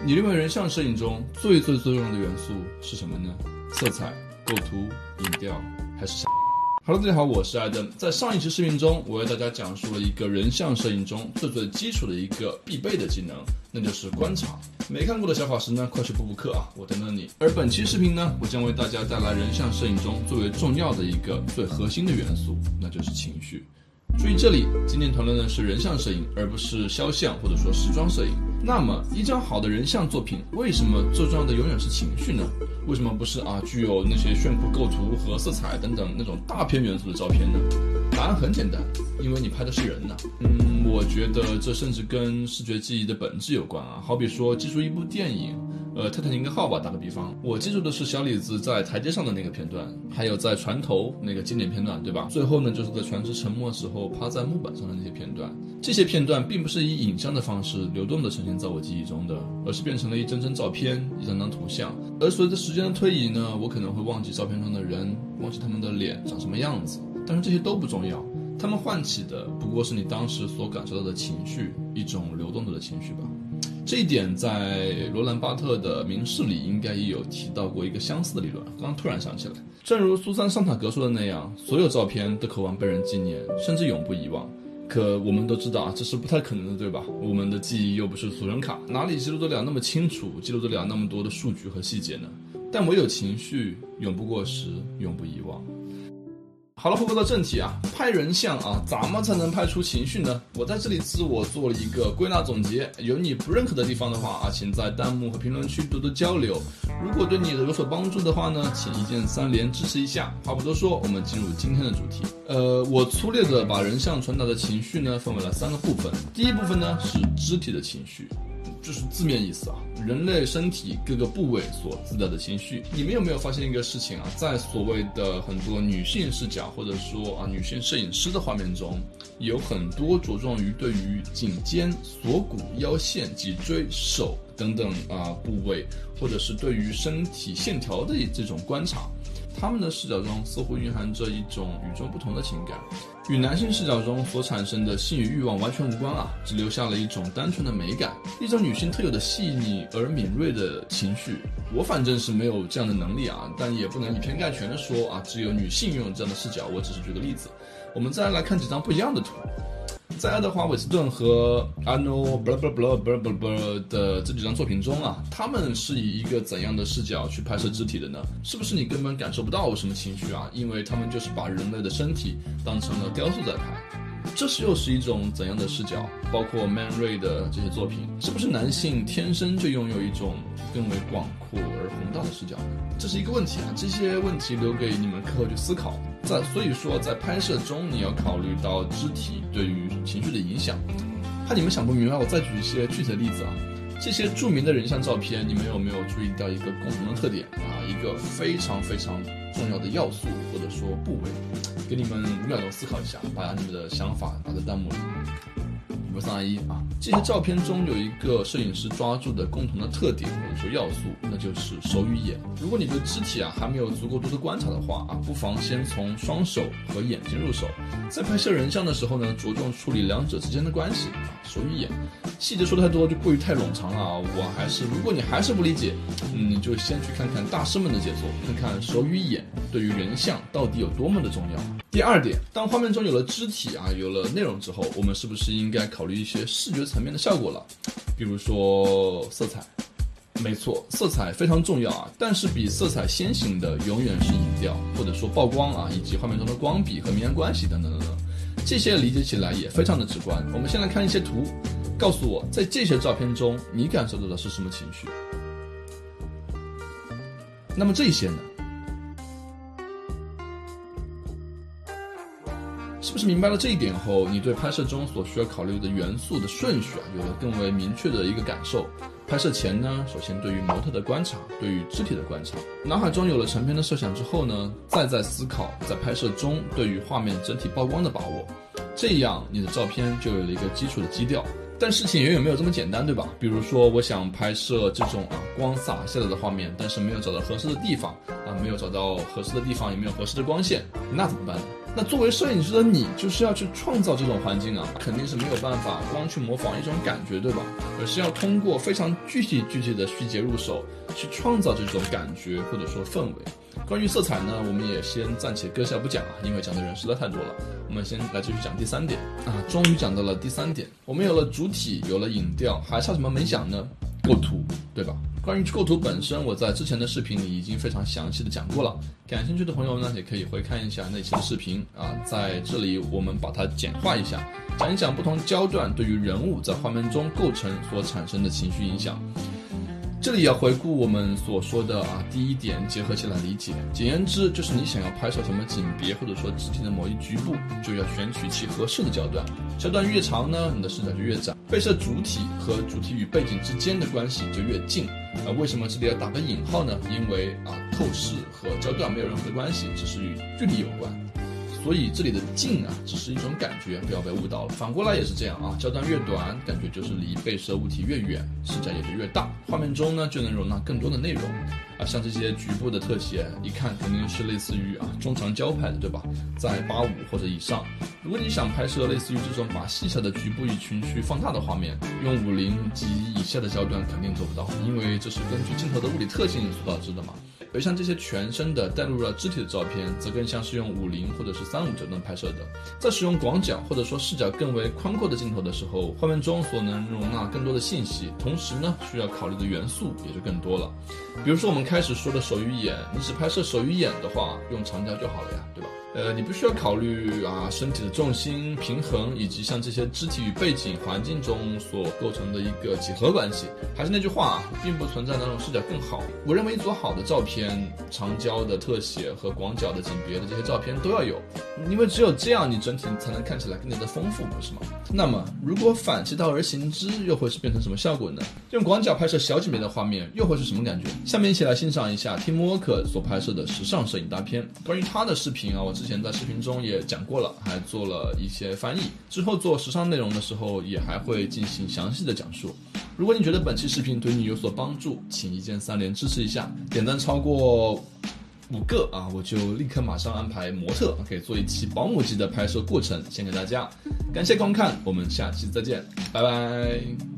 你认为人像摄影中最重要的元素是什么呢？色彩、构图、影调，还是？Hello， 大家好，我是艾登。在上一期视频中，我为大家讲述了一个人像摄影中最基础的一个必备的技能，那就是观察。没看过的小法师呢，快去补补课啊，我等等你。而本期视频呢，我将为大家带来人像摄影中最为重要的一个最核心的元素，那就是情绪。注意这里，今天讨论的是人像摄影，而不是肖像或者说时装摄影。那么一张好的人像作品，为什么最重要的永远是情绪呢？为什么不是具有那些炫酷构图和色彩等等那种大片元素的照片呢？答案很简单，因为你拍的是人呢。我觉得这甚至跟视觉记忆的本质有关啊。好比说记住一部电影，泰坦尼克号吧，打个比方，我记住的是小李子在台阶上的那个片段，还有在船头那个经典片段，对吧？最后呢，就是在船只沉没时候趴在木板上的那些片段。这些片段并不是以影像的方式流动的呈现在我记忆中的，而是变成了一张张照片，一张张图像。而随着时间的推移呢，我可能会忘记照片中的人，忘记他们的脸长什么样子，但是这些都不重要，他们唤起的不过是你当时所感受到的情绪，一种流动的情绪吧。这一点在罗兰巴特的《明示》里应该也有提到过一个相似的理论，刚突然想起来。正如苏珊·桑塔格说的那样，所有照片都渴望被人纪念，甚至永不遗忘。可我们都知道这是不太可能的，对吧？我们的记忆又不是素人卡，哪里记录得了那么清楚，记录得了那么多的数据和细节呢？但唯有情绪永不过时，永不遗忘。好了，回归到正题拍人像怎么才能拍出情绪呢？我在这里自我做了一个归纳总结，有你不认可的地方的话请在弹幕和评论区多多交流。如果对你有所帮助的话呢，请一键3连支持一下。话不多说，我们进入今天的主题。我粗略的把人像传达的情绪呢分为了3个部分。第一部分呢是肢体的情绪，就是字面意思人类身体各个部位所自带的情绪。你们有没有发现一个事情在所谓的很多女性视角或者说女性摄影师的画面中，有很多着重于对于颈肩、锁骨、腰线、脊椎、手等等部位，或者是对于身体线条的这种观察。他们的视角中似乎蕴含着一种与众不同的情感，与男性视角中所产生的性与欲望完全无关只留下了一种单纯的美感，一种女性特有的细腻而敏锐的情绪。我反正是没有这样的能力但也不能以偏概全的说只有女性拥有这样的视角，我只是举个例子。我们再来看几张不一样的图。在爱德华·韦斯顿和阿诺·的这几张作品中他们是以一个怎样的视角去拍摄肢体的呢？是不是你根本感受不到什么情绪因为他们就是把人类的身体当成了雕塑在拍。这又是一种怎样的视角？包括 Man Ray 的这些作品，是不是男性天生就拥有一种更为广阔而宏大的视角呢？这是一个问题这些问题留给你们课后去思考。所以说在拍摄中你要考虑到肢体对于情绪的影响。怕你们想不明白，我再举一些具体的例子这些著名的人像照片，你们有没有注意到一个共同的特点一个非常非常重要的要素或者说部位？给你们5秒钟思考一下，把你们的想法打在弹幕里。5、4、3、2、1这些照片中有一个摄影师抓住的共同的特点或者说要素，那就是手与眼。如果你对肢体还没有足够多的观察的话不妨先从双手和眼睛入手。在拍摄人像的时候呢，着重处理两者之间的关系手与眼。细节说太多就过于太冗长了如果你还是不理解，你就先去看看大师们的杰作，看看手与眼对于人像到底有多么的重要。第二点，当画面中有了肢体有了内容之后，我们是不是应该考虑一些视觉层面的效果了？比如说色彩。没错，色彩非常重要但是比色彩先行的永远是影调，或者说曝光以及画面中的光比和明暗关系等等等等。这些理解起来也非常的直观。我们先来看一些图，告诉我在这些照片中你感受到的是什么情绪。那么这些呢？是不是明白了这一点后，你对拍摄中所需要考虑的元素的顺序有了更为明确的一个感受？拍摄前呢，首先对于模特的观察，对于肢体的观察，脑海中有了成片的设想之后呢，再在思考在拍摄中对于画面整体曝光的把握，这样你的照片就有了一个基础的基调。但事情远远没有这么简单，对吧？比如说我想拍摄这种光洒下来的画面，但是没有找到合适的地方没有找到合适的地方，也没有合适的光线，那怎么办呢？ 那作为摄影师的你，就是要去创造这种环境啊，肯定是没有办法光去模仿一种感觉，对吧？而是要通过非常具体的细节入手，去创造这种感觉或者说氛围。关于色彩呢，我们也先暂且搁下不讲啊，因为讲的人实在太多了。我们先来继续讲第3点啊，终于讲到了第3点，我们有了主体，有了影调，还差什么没讲呢？构图，对吧？关于构图本身，我在之前的视频里已经非常详细的讲过了，感兴趣的朋友呢，也可以回看一下那期的视频啊。在这里我们把它简化一下，讲一讲不同焦段对于人物在画面中构成所产生的情绪影响。这里要回顾我们所说的第1点，结合起来理解。简言之，就是你想要拍摄什么景别或者说肢体的某一局部，就要选取其合适的焦段。焦段越长呢，你的视角就越窄，被摄主体和主体与背景之间的关系就越近。为什么这里要打个引号呢？因为透视和焦段没有任何的关系，只是与距离有关。所以这里的近只是一种感觉，不要被误导了。反过来也是这样焦段越短，感觉就是离被摄物体越远，视角也就越大，画面中呢就能容纳更多的内容像这些局部的特写，一看肯定是类似于中长焦拍的，对吧？在85或者以上。如果你想拍摄类似于这种把细小的局部与群区放大的画面，用50及以下的焦段肯定做不到，因为这是根据镜头的物理特性所导致的嘛。而像这些全身的带入了肢体的照片，则更像是用50或者是35焦段拍摄的。在使用广角或者说视角更为宽阔的镜头的时候，画面中所能容纳更多的信息，同时呢，需要考虑的元素也就更多了。比如说我们开始说的手与眼，你只拍摄手与眼的话，用长焦就好了呀，对吧？你不需要考虑身体的重心、平衡，以及像这些肢体与背景环境中所构成的一个几何关系。还是那句话并不存在哪种视角更好。我认为一组好的照片，长焦的特写和广角的景别的这些照片都要有，因为只有这样，你整体才能看起来更加的丰富，不是吗？那么，如果反其道而行之，又会是变成什么效果呢？用广角拍摄小景别的画面，又会是什么感觉？下面一起来欣赏一下 Tim Walker 所拍摄的时尚摄影大片。关于他的视频我之前在视频中也讲过了，还做了一些翻译，之后做时尚内容的时候也还会进行详细的讲述。如果你觉得本期视频对你有所帮助，请一键3连支持一下，点赞超过5个我就立刻马上安排模特可以做一期保姆级的拍摄过程献给大家。感谢观看，我们下期再见，拜拜。